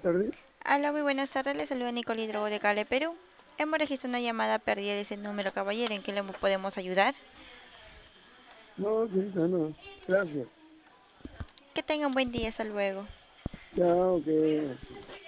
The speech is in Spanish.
tardes. Hola, muy buenas tardes. Le saluda Nicole Hidrogo de Cale, Perú. Hemos registrado una llamada perdida de ese número, caballero. ¿En qué le podemos ayudar? No, señorita, no. Gracias. Que tenga un buen día. Hasta luego. Chao, que